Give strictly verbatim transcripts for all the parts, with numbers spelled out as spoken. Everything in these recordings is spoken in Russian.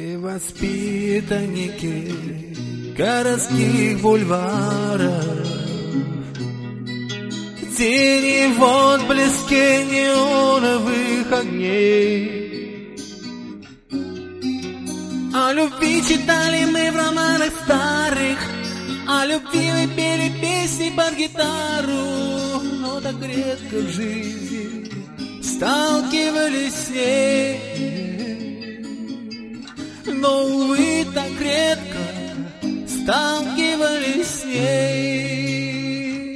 Мы воспитанники городских бульваров, тени в отблеске неоновых огней. О любви читали мы в романах старых, о любви мы пели песни под гитару, но так редко в жизни сталкивались с ней. Но, увы, так редко сталкивались с ней.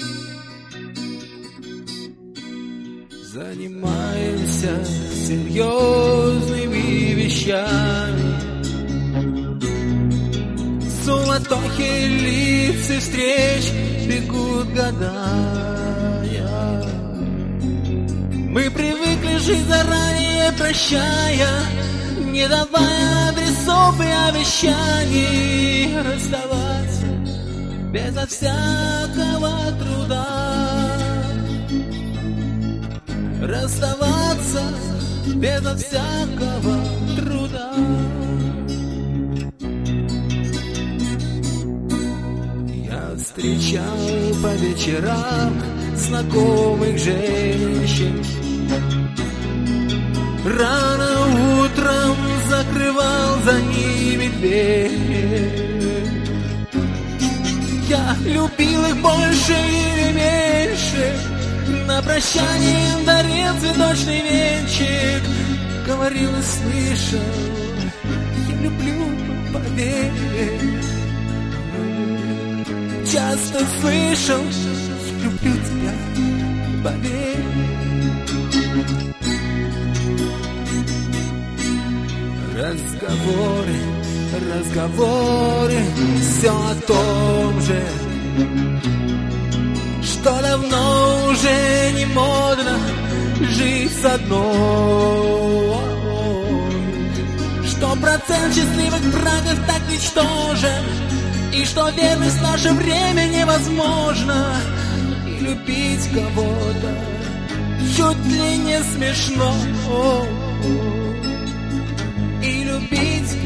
Занимаемся серьезными вещами, суматохи лиц и встреч бегут гадая. Мы привыкли жить заранее, прощая, не давая адресов и обещаний, расставаться безо всякого труда, расставаться безо всякого труда. Я встречал по вечерам знакомых женщин, рано утром закрывал за ними дверь. Я любил их больше или меньше, на прощание им дарил цветочный венчик. Говорил и слышал: я люблю, поверь. Часто слышал: люблю тебя, поверь. Разговоры, разговоры, все о том же, что давно уже не модно жить с одной, что процент счастливых браков так ничтожен, и что верность в наше время невозможно, и любить кого-то чуть ли не смешно. И любить